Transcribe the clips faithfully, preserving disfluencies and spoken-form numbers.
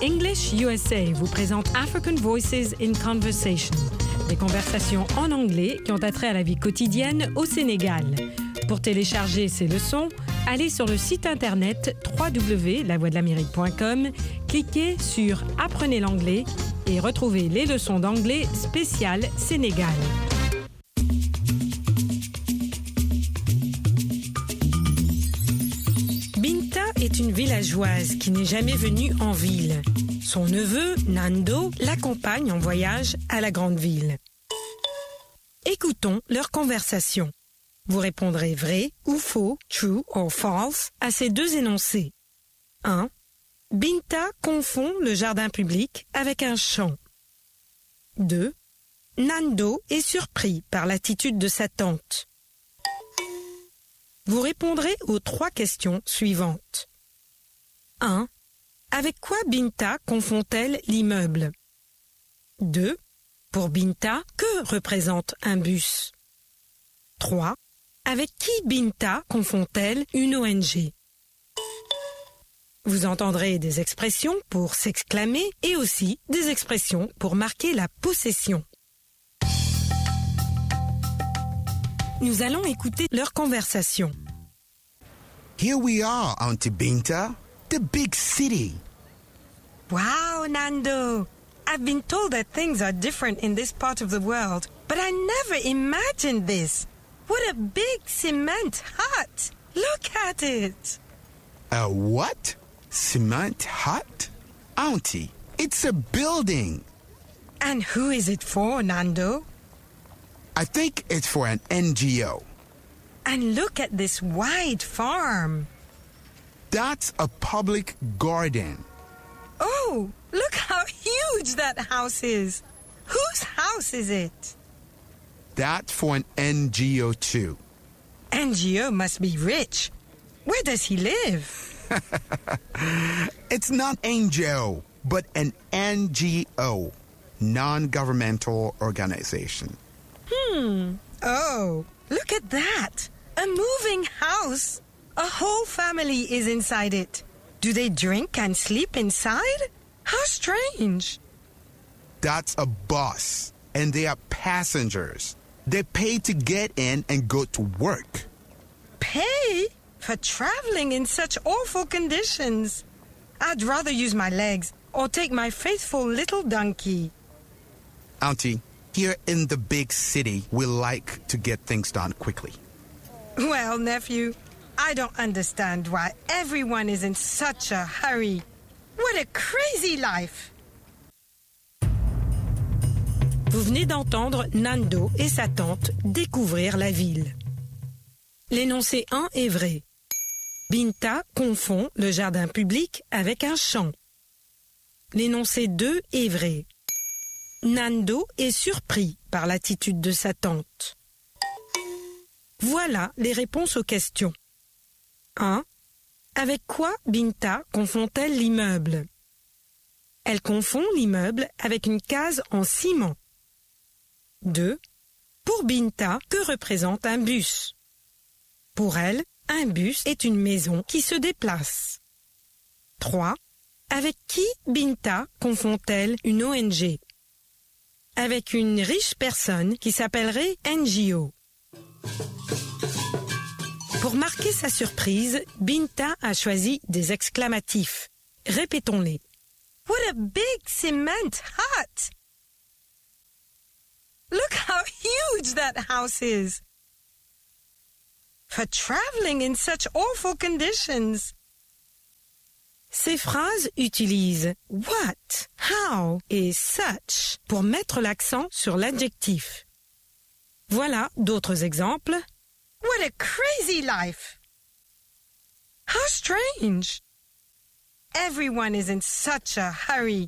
English U S A vous présente African Voices in Conversation, des conversations en anglais qui ont attrait à la vie quotidienne au Sénégal. Pour télécharger ces leçons, allez sur le site internet w w w point la voix de l'amérique point com, cliquez sur « Apprenez l'anglais » et retrouvez les leçons d'anglais spéciales Sénégal. Binta est une villageoise qui n'est jamais venue en ville. Son neveu, Nando, l'accompagne en voyage à la grande ville. Écoutons leur conversation. Vous répondrez vrai ou faux, true or false, à ces deux énoncés. un. Binta confond le jardin public avec un champ. deux. Nando est surpris par l'attitude de sa tante. Vous répondrez aux trois questions suivantes. un. Avec quoi Binta confond-elle l'immeuble? deux. Pour Binta, que représente un bus? trois. Avec qui Binta confond-elle une O N G? Vous entendrez des expressions pour s'exclamer et aussi des expressions pour marquer la possession. Nous allons écouter leur conversation. Here we are, Auntie Binta, the big city. Wow, Nando! I've been told that things are different in this part of the world, but I never imagined this. What a big cement hut! Look at it! A what? Cement hut? Auntie, it's a building. And who is it for, Nando? I think it's for an N G O. And look at this wide farm. That's a public garden. Oh, look how huge that house is. Whose house is it? That's for an N G O too. N G O must be rich. Where does he live? It's not N G O, but an N G O, non-governmental organization. Hmm. Oh, look at that. A moving house. A whole family is inside it. Do they drink and sleep inside? How strange. That's a bus, and they are passengers. They pay to get in and go to work. Pay? For traveling in such awful conditions. I'd rather use my legs or take my faithful little donkey. Auntie, here in the big city, we like to get things done quickly. Well, nephew, I don't understand why everyone is in such a hurry. What a crazy life! Vous venez d'entendre Nando et sa tante découvrir la ville. L'énoncé un est vrai. Binta confond le jardin public avec un champ. L'énoncé deux est vrai. Nando est surpris par l'attitude de sa tante. Voilà les réponses aux questions. un. Avec quoi Binta confond-elle l'immeuble? Elle confond l'immeuble avec une case en ciment. deux. Pour Binta, que représente un bus? Pour elle, un bus est une maison qui se déplace. trois. Avec qui Binta confond-elle une O N G? Avec une riche personne qui s'appellerait N G O. Pour marquer sa surprise, Binta a choisi des exclamatifs. Répétons-les. What a big cement hut! Look how huge that house is. For traveling in such awful conditions. Ces phrases utilisent what, how et such pour mettre l'accent sur l'adjectif. Voilà d'autres exemples. What a crazy life! How strange! Everyone is in such a hurry.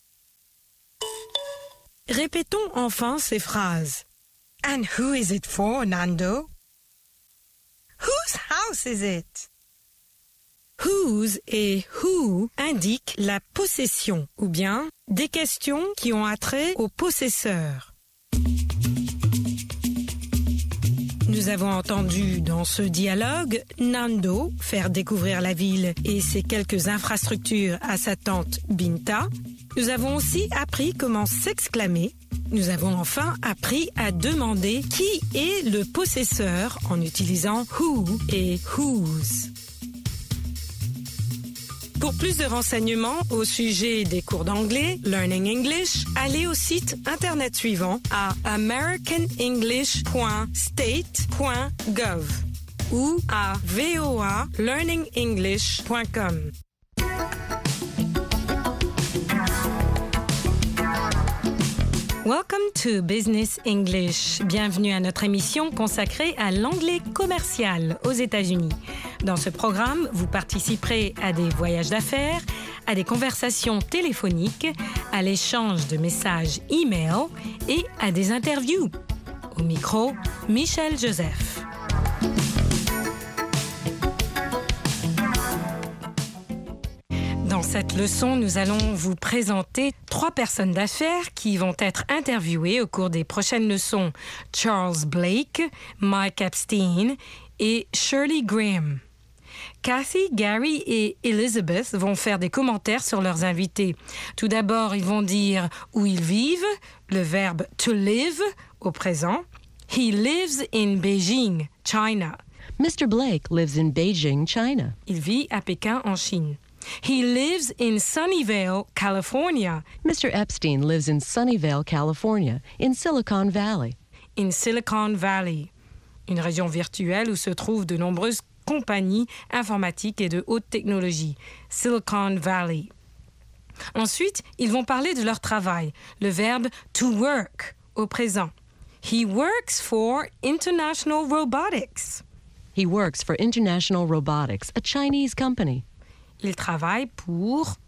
Répétons enfin ces phrases. And who is it for, Nando? Whose house is it? Whose et who indiquent la possession ou bien des questions qui ont attrait au possesseur. Nous avons entendu dans ce dialogue Nando faire découvrir la ville et ses quelques infrastructures à sa tante Binta. Nous avons aussi appris comment s'exclamer. Nous avons enfin appris à demander qui est le possesseur en utilisant who et whose. Pour plus de renseignements au sujet des cours d'anglais, Learning English, allez au site internet suivant à american english point state point gov ou à voa learning english point com. Welcome to Business English. Bienvenue à notre émission consacrée à l'anglais commercial aux États-Unis. Dans ce programme, vous participerez à des voyages d'affaires, à des conversations téléphoniques, à l'échange de messages e-mail et à des interviews. Au micro, Michel Joseph. Dans cette leçon, nous allons vous présenter trois personnes d'affaires qui vont être interviewées au cours des prochaines leçons. Charles Blake, Mike Epstein et Shirley Graham. Kathy, Gary et Elizabeth vont faire des commentaires sur leurs invités. Tout d'abord, ils vont dire où ils vivent, le verbe to live au présent. He lives in Beijing, China. Mister Blake lives in Beijing, China. Il vit à Pékin, en Chine. He lives in Sunnyvale, California. Mister Epstein lives in Sunnyvale, California, in Silicon Valley. In Silicon Valley, une région virtuelle où se trouvent de nombreuses compagnies informatiques et de haute technologie. Silicon Valley. Ensuite, ils vont parler de leur travail, le verbe to work au présent. He works for International Robotics. He works for International Robotics, a Chinese company. Il travaille pour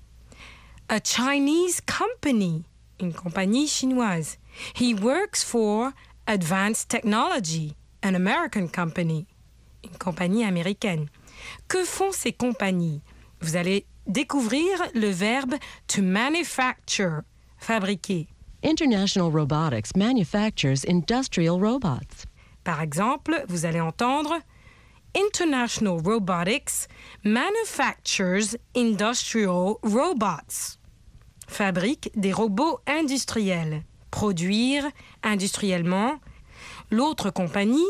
a Chinese company, une compagnie chinoise. He works for Advanced Technology, an American company, une compagnie américaine. Que font ces compagnies? Vous allez découvrir le verbe to manufacture, fabriquer. International Robotics manufactures industrial robots. Par exemple, vous allez entendre International Robotics manufactures industrial robots. Fabrique des robots industriels. Produire industriellement. L'autre compagnie,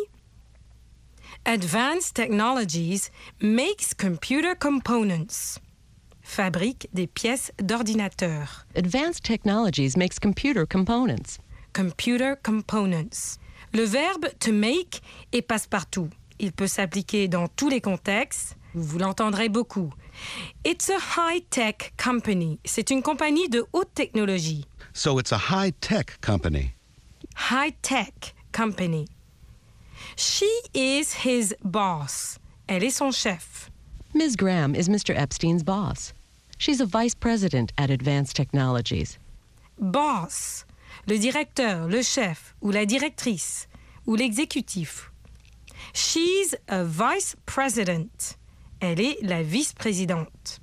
Advanced Technologies makes computer components. Fabrique des pièces d'ordinateur. Advanced Technologies makes computer components. Computer components. Le verbe to make est passe-partout. Il peut s'appliquer dans tous les contextes. Vous l'entendrez beaucoup. It's a high-tech company. C'est une compagnie de haute technologie. So it's a high-tech company. High-tech company. She is his boss. Elle est son chef. Miz Graham is Mister Epstein's boss. She's a vice president at Advanced Technologies. Boss. Le directeur, le chef ou la directrice ou l'exécutif. She's a vice president. Elle est la vice-présidente.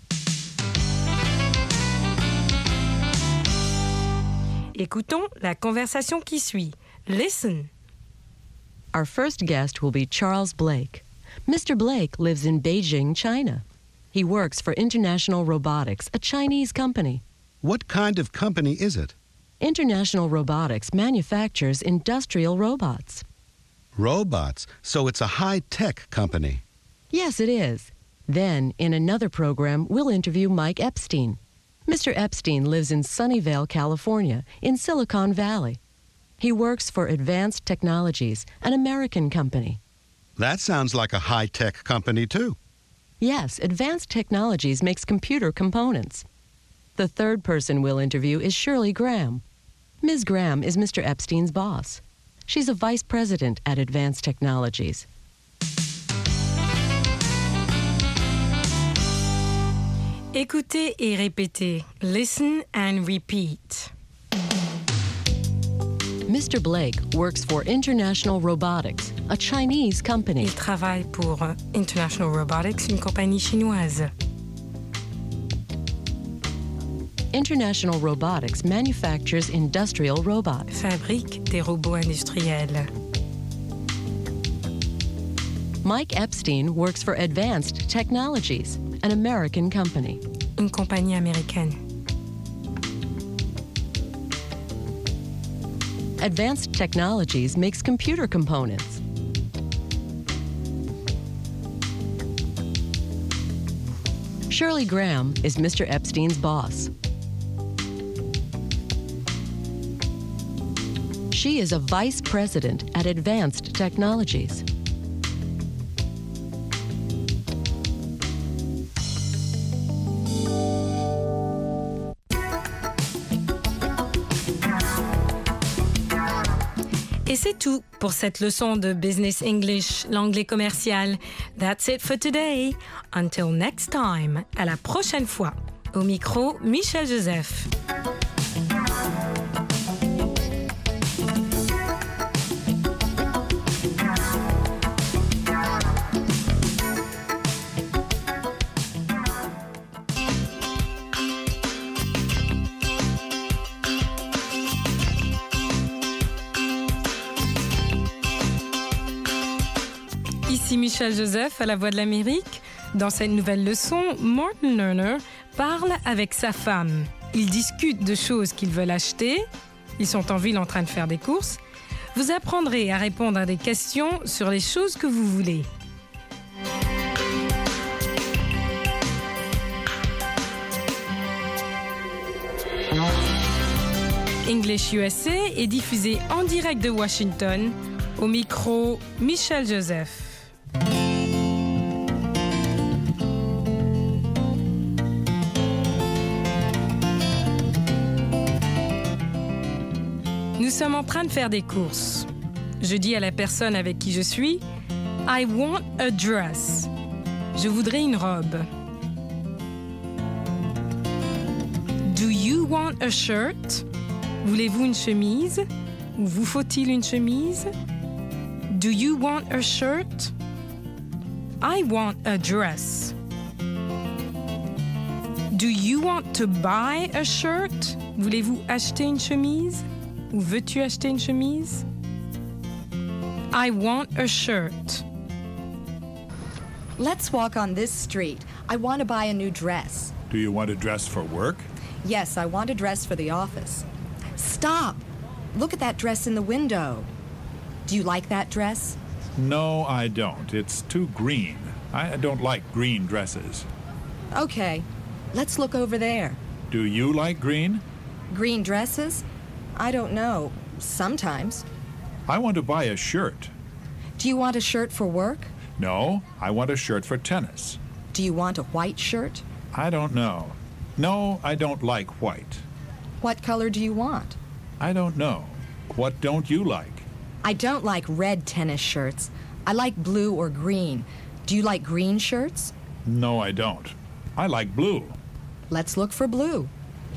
Écoutons la conversation qui suit. Listen. Our first guest will be Charles Blake. Mister Blake lives in Beijing, China. He works for International Robotics, a Chinese company. What kind of company is it? International Robotics manufactures industrial robots. Robots. So it's a high-tech company. Yes, it is. Then, in another program, we'll interview Mike Epstein. Mister Epstein lives in Sunnyvale, California, in Silicon Valley. He works for Advanced Technologies, an American company. That sounds like a high-tech company, too. Yes, Advanced Technologies makes computer components. The third person we'll interview is Shirley Graham. Miz Graham is Mister Epstein's boss. She's a vice president at Advanced Technologies. Écoutez et répétez. Listen and repeat. Mister Blake works for International Robotics, a Chinese company. Il travaille pour International Robotics, une compagnie chinoise. International Robotics manufactures industrial robots. Fabrique des robots industriels. Mike Epstein works for Advanced Technologies, an American company. Une compagnie américaine. Advanced Technologies makes computer components. Shirley Graham is Mister Epstein's boss. She is a vice president at Advanced Technologies. Et c'est tout pour cette leçon de Business English, l'anglais commercial. That's it for today. Until next time. À la prochaine fois. Au micro, Michel Joseph. Ici Michel Joseph à la Voix de l'Amérique. Dans cette nouvelle leçon, Martin Lerner parle avec sa femme. Ils discutent de choses qu'ils veulent acheter. Ils sont en ville en train de faire des courses. Vous apprendrez à répondre à des questions sur les choses que vous voulez. English U S A est diffusé en direct de Washington. Au micro, Michel Joseph. Nous sommes en train de faire des courses. Je dis à la personne avec qui je suis, I want a dress. Je voudrais une robe. Do you want a shirt? Voulez-vous une chemise? Ou vous faut-il une chemise? Do you want a shirt? I want a dress. Do you want to buy a shirt? Voulez-vous acheter une chemise? Ou veux-tu acheter une chemise? I want a shirt. Let's walk on this street. I want to buy a new dress. Do you want a dress for work? Yes, I want a dress for the office. Stop! Look at that dress in the window. Do you like that dress? No, I don't. It's too green. I don't like green dresses. Okay, let's look over there. Do you like green? Green dresses? I don't know. Sometimes. I want to buy a shirt. Do you want a shirt for work? No, I want a shirt for tennis. Do you want a white shirt? I don't know. No, I don't like white. What color do you want? I don't know. What don't you like? I don't like red tennis shirts. I like blue or green. Do you like green shirts? No, I don't. I like blue. Let's look for blue.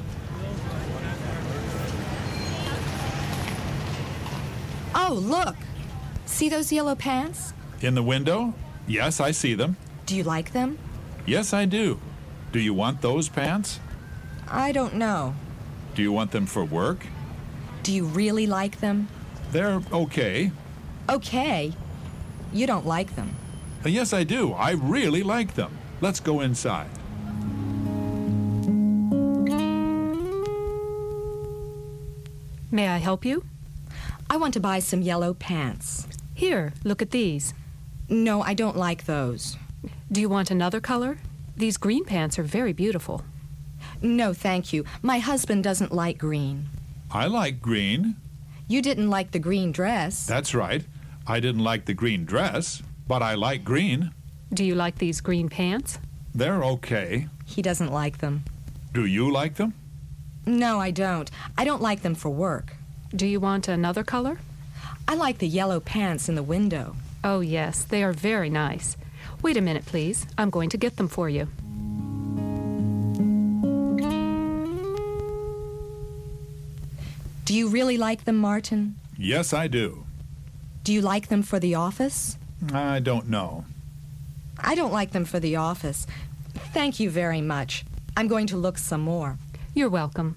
Oh, look! See those yellow pants? In the window? Yes, I see them. Do you like them? Yes, I do. Do you want those pants? I don't know. Do you want them for work? Do you really like them? They're okay. Okay. You don't like them. Uh, Yes, I do. I really like them. Let's go inside. May I help you? I want to buy some yellow pants. Here, look at these. No, I don't like those. Do you want another color? These green pants are very beautiful. No, thank you. My husband doesn't like green. I like green. You didn't like the green dress. That's right. I didn't like the green dress, but I like green. Do you like these green pants? They're okay. He doesn't like them. Do you like them? No, I don't. I don't like them for work. Do you want another color? I like the yellow pants in the window. Oh, yes, they are very nice. Wait a minute, please. I'm going to get them for you. Do you really like them, Martin? Yes, I do. Do you like them for the office? I don't know. I don't like them for the office. Thank you very much. I'm going to look some more. You're welcome.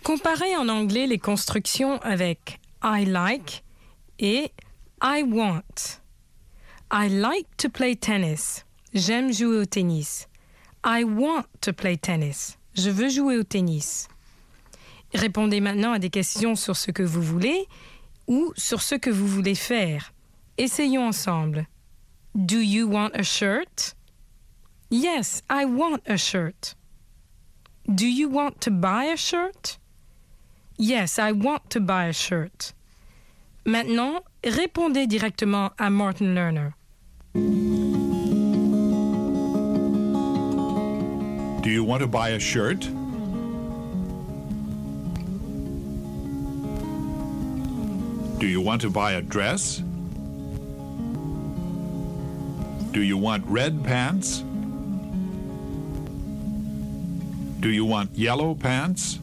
Comparez en anglais les constructions avec I like et I want. I like to play tennis. J'aime jouer au tennis. I want to play tennis. Je veux jouer au tennis. Répondez maintenant à des questions sur ce que vous voulez ou sur ce que vous voulez faire. Essayons ensemble. Do you want a shirt? Yes, I want a shirt. Do you want to buy a shirt? Yes, I want to buy a shirt. Maintenant, répondez directement à Martin Lerner. Do you want to buy a shirt? Do you want to buy a dress? Do you want red pants? Do you want yellow pants?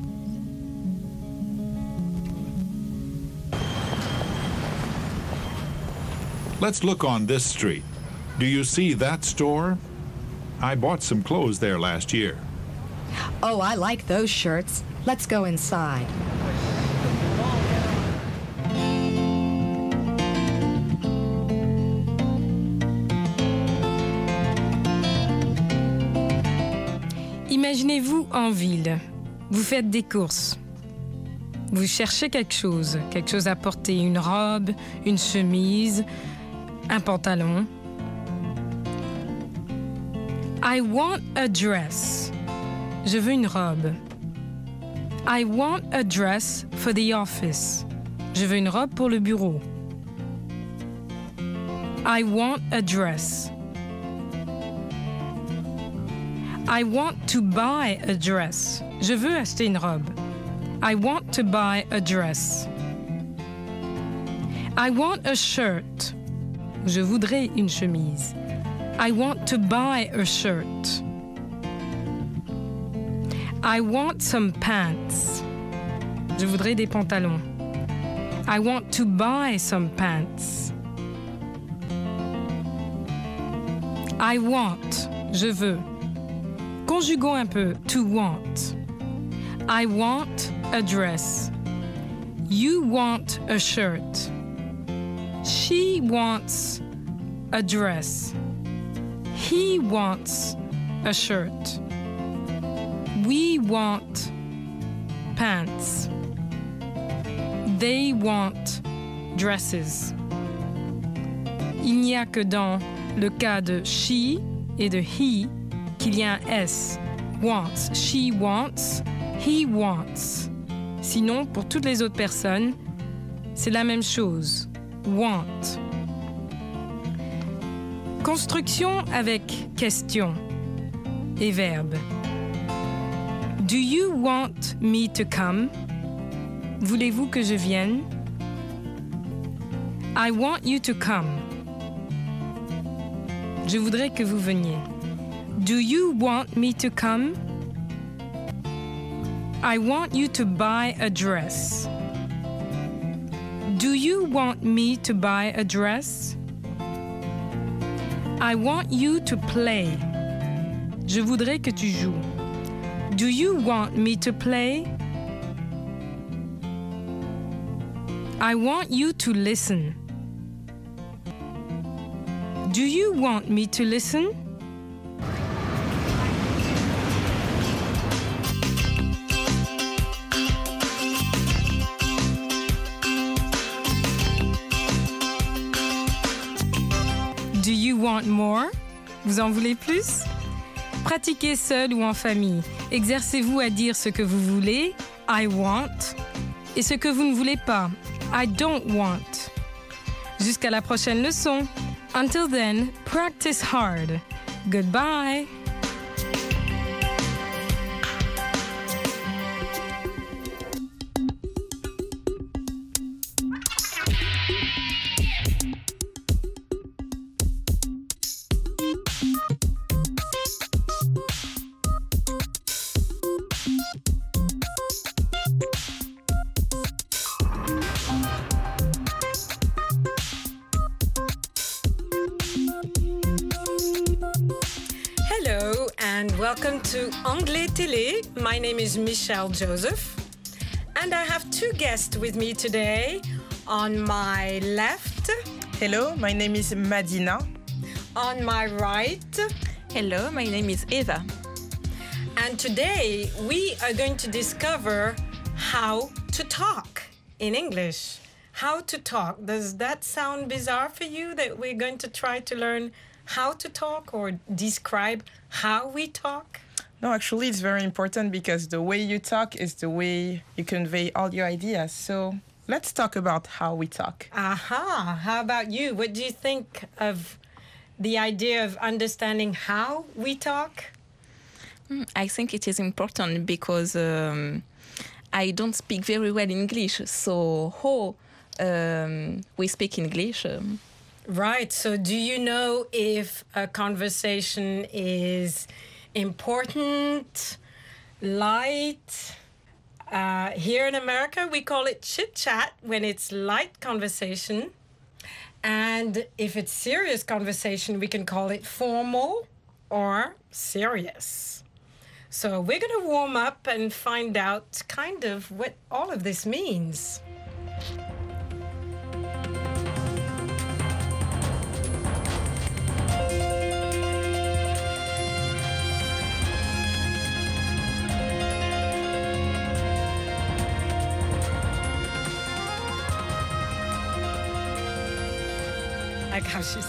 Let's look on this street. Do you see that store? I bought some clothes there last year. Oh, I like those shirts. Let's go inside. Imaginez-vous en ville. Vous faites des courses. Vous cherchez quelque chose, quelque chose à porter, une robe, une chemise, un pantalon. I want a dress. Je veux une robe. I want a dress for the office. Je veux une robe pour le bureau. I want a dress. I want to buy a dress. Je veux acheter une robe. I want to buy a dress. I want a shirt. Je voudrais une chemise. I want to buy a shirt. I want some pants. Je voudrais des pantalons. I want to buy some pants. I want. Je veux. Conjuguons un peu. To want. I want a dress. You want a shirt. She wants a dress. He wants a shirt. We want pants. They want dresses. Il n'y a que dans le cas de she et de he qu'il y a un S. Wants. She wants. He wants. Sinon, pour toutes les autres personnes, c'est la même chose. Want. Construction avec question et verbe. Do you want me to come? Voulez-vous que je vienne? I want you to come. Je voudrais que vous veniez. Do you want me to come? I want you to buy a dress. Do you want me to buy a dress? I want you to play. Je voudrais que tu joues. Do you want me to play? I want you to listen. Do you want me to listen? Do you want more? Vous en voulez plus? Pratiquez seul ou en famille. Exercez-vous à dire ce que vous voulez, I want, et ce que vous ne voulez pas, I don't want. Jusqu'à la prochaine leçon. Until then, practice hard. Goodbye. Hello and welcome to Anglais Télé. My name is Michelle Joseph. And I have two guests with me today. On my left. Hello, my name is Madina. On my right. Hello, my name is Eva. And today we are going to discover how to talk in English. How to talk. Does that sound bizarre for you that we're going to try to learn how to talk or describe how we talk? No, actually, it's very important because the way you talk is the way you convey all your ideas. So let's talk about how we talk. Aha. How about you? What do you think of the idea of understanding how we talk? I think it is important because um, I don't speak very well English. So how um, we speak English? Um, Right. So do you know if a conversation is important, light? Uh, here in America, we call it chit-chat when it's light conversation. And if it's serious conversation, we can call it formal or serious. So we're going to warm up and find out kind of what all of this means. Like how she's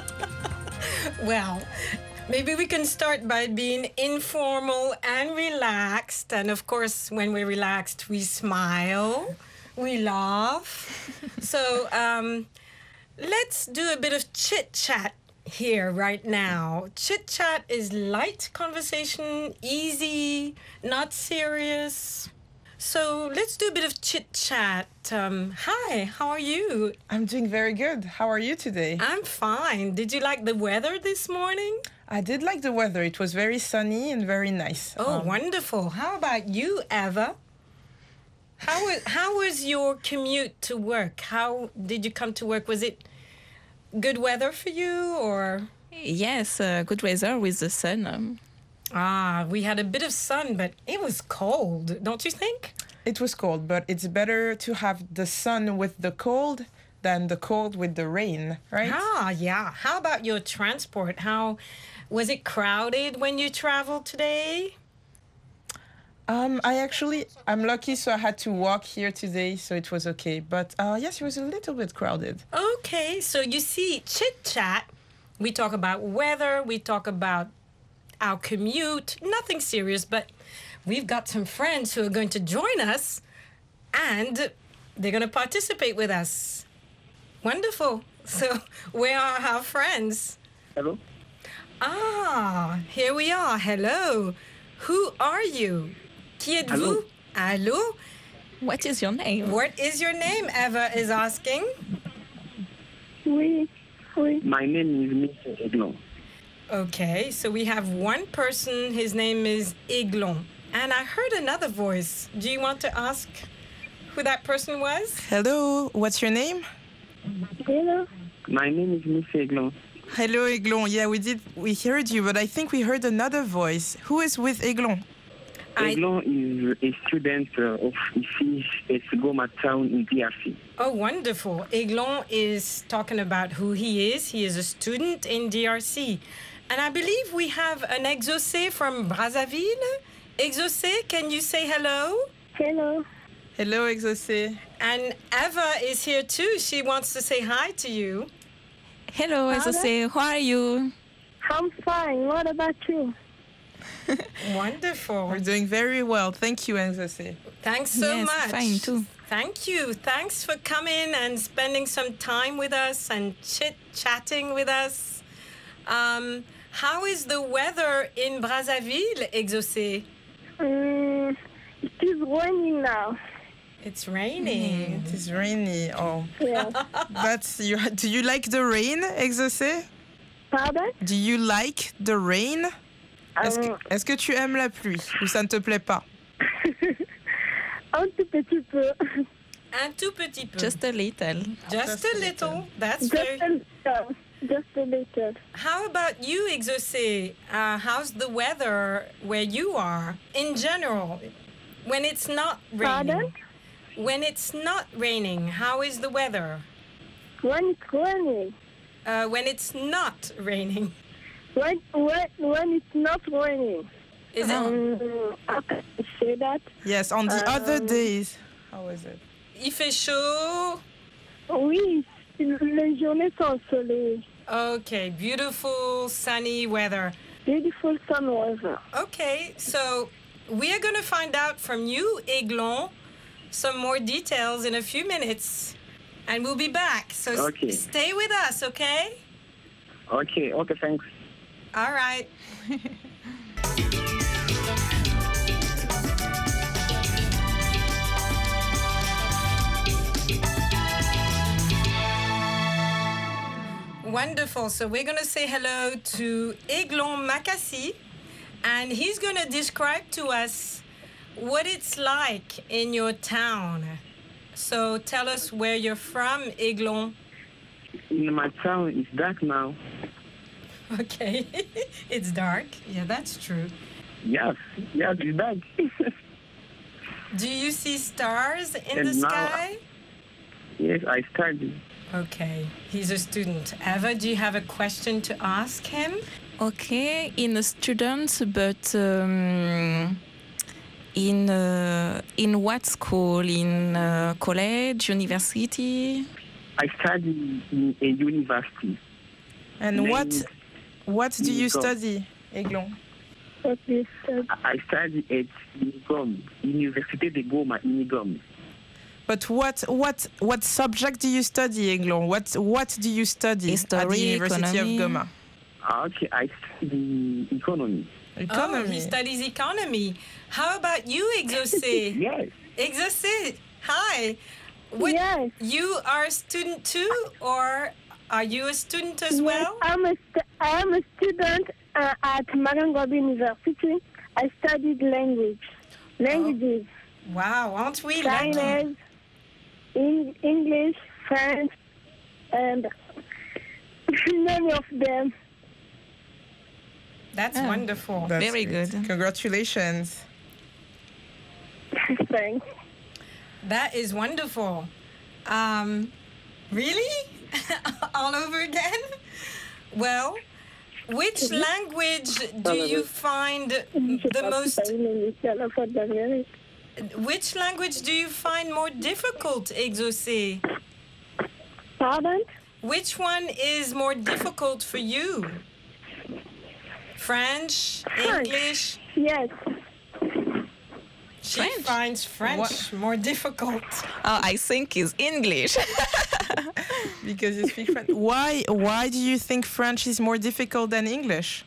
well, maybe we can start by being informal and relaxed. And of course, when we're relaxed, we smile, we laugh. So um, let's do a bit of chit-chat here right now. Chit-chat is light conversation, easy, not serious. So let's do a bit of chit-chat. Um, hi, how are you? I'm doing very good. How are you today? I'm fine. Did you like the weather this morning? I did like the weather. It was very sunny and very nice. Oh, Um, wonderful. How about you, Eva? How was, how was your commute to work? How did you come to work? Was it good weather for you or? yes, uh, good weather with the sun. Um, Ah, we had a bit of sun, but it was cold, don't you think? It was cold, but it's better to have the sun with the cold than the cold with the rain, right? Ah, yeah. How about your transport? How was it crowded when you traveled today? Um, I actually, I'm lucky, so I had to walk here today, so it was okay. But uh, yes, it was a little bit crowded. Okay, so you see, chit-chat, we talk about weather, we talk about our commute, nothing serious, but we've got some friends who are going to join us and they're going to participate with us. Wonderful. So where are our friends? Hello. Ah, here we are. Hello. Who are you? Qui êtes-vous? Allô? what is your name? What is your name? Eva is asking. Oui, oui. My name is Mister Eglon. Okay, so we have one person, his name is Eglon. And I heard another voice. Do you want to ask who that person was? Hello, what's your name? Hello. My name is Mister Eglon. Hello, Eglon. Yeah, we did. We heard you, but I think we heard another voice. Who is with Eglon? I- Eglon is a student uh, of ici at Goma Town in D R C. Oh, wonderful. Eglon is talking about who he is. He is a student in D R C. And I believe we have an exaucé from Brazzaville. Exaucé, can you say hello? Hello. Hello, Exaucé. And Eva is here too. She wants to say hi to you. Hello, Exaucé. How are you? I'm fine. What about you? Wonderful. We're doing very well. Thank you, Exaucé. Thanks so Yes, much. fine too. Thank you. Thanks for coming and spending some time with us and chit-chatting with us. Um, how is the weather in Brazzaville, Exaucé? Um, it is raining now. It's raining. It is rainy. Oh, Yeah. that's you. Do you like the rain, Exaucé? Pardon? Do you like the rain? Est-ce que, Um, est-ce que tu aimes la pluie ou ça ne te plaît pas? Un tout petit peu. Un tout petit peu. Just a little. Just a little. That's Just very... a little. Just a little. How about you, Exaucé? Uh, how's the weather where you are in general when it's not raining? Pardon? when it's not raining, how is the weather? When it's raining. Uh, when it's not raining. When, when, when it's not raining. Is it? Um, how can I say that? Yes, on the Um, other days. How is it? Il fait chaud. Oui, les journées sont ensoleillées. Okay, beautiful sunny weather. Beautiful sun weather. Okay, so we are going to find out from you, Aiglon, some more details in a few minutes. And we'll be back. So s- Okay. stay with us, okay? Okay, okay, thanks. All right. Wonderful. So we're going to say hello to Aiglon Makassi, and he's going to describe to us what it's like in your town. So tell us where you're from, Aiglon. In my town, it's dark now. Okay. It's dark. Yeah, that's true. Yes, yes, it's dark. Do you see stars in And the now- sky? Yes, I study. Okay. He's a student. Eva, do you have a question to ask him? Okay, in a student, but um, in uh, in what school? In uh, college, university? I study in a university. And Then what what do you Unicom. study, Aiglon? What is that? I study at Unicom, Université de Goma, Unicom. But what what what subject do you study, Aiglon? What what do you study at the History, University economy. of Goma? Ah, okay, I study economy. Oh, Economy. he studies economy. How about you, Exaucé? Yes. Exaucé, hi. What, Yes. You are a student too, or are you a student as Yes, well? I'm a, st- I am a student uh, at Marangobi University. I studied language. Languages. Wow, aren't we lucky? Chinese, in- English, French, and many of them. That's wonderful. That's Very great. good. Congratulations. Thanks. That is wonderful. Um, really? All over again? Well, which language do you find the most which language do you find more difficult, Exaucé? Pardon? Which one is more difficult for you? French, French. English? Yes. She French? finds French What? more difficult. Oh, I think it's English. Because you speak French. Why why do you think French is more difficult than English?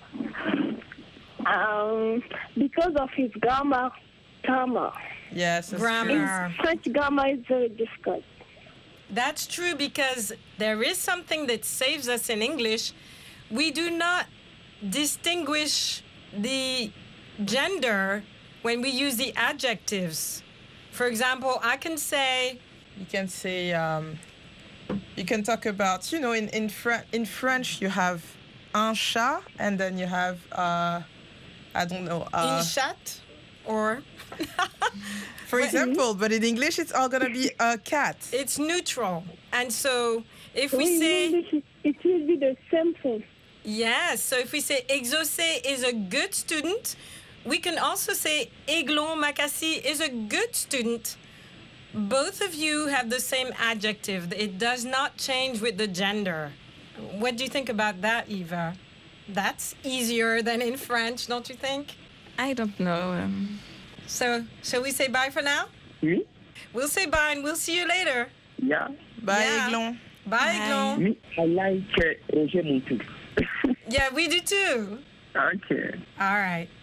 Um, because of its grammar. Grammar. Yes, that's Grammar. French grammar is very difficult. That's true, because there is something that saves us in English. We do not distinguish the gender when we use the adjectives. For example, I can say, You can say, um, you can talk about, you know, in in, Fr- in French you have un chat, and then you have, uh, I don't know, uh, une chatte, or for example, but in English it's all gonna be a cat. it's neutral. And so if we In say, English, it, it will be the same thing. yes, so if we say Exaucé is a good student, we can also say Aiglon Makassi is a good student. Both of you have the same adjective. It does not change with the gender. What do you think about that, Eva? That's easier than in French, don't you think? I don't know. Um, So, shall we say bye for now? Oui? We'll say bye and we'll see you later. Yeah. Bye, Yeah. Aiglon. Bye, Bye. Aiglon. Me, I like uh, Roger Montou. Yeah, we do too. Okay. All right.